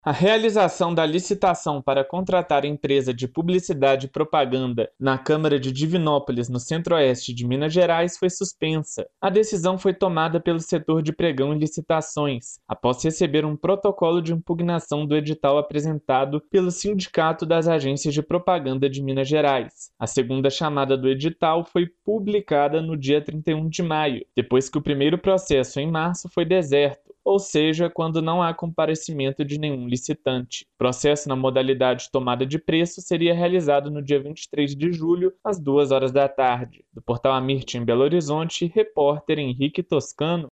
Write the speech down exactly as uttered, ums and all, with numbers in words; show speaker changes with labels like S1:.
S1: A realização da licitação para contratar empresa de publicidade e propaganda na Câmara de Divinópolis, no centro-oeste de Minas Gerais, foi suspensa. A decisão foi tomada pelo setor de pregão e licitações, após receber um protocolo de impugnação do edital apresentado pelo Sindicato das Agências de Propaganda de Minas Gerais. A segunda chamada do edital foi publicada no dia trinta e um de maio, depois que o primeiro processo, em março, foi deserto, ou seja, quando não há comparecimento de nenhum licitante. O processo na modalidade tomada de preço seria realizado no dia vinte e três de julho, às duas horas da tarde. Do portal Amirte, em Belo Horizonte, repórter Henrique Toscano.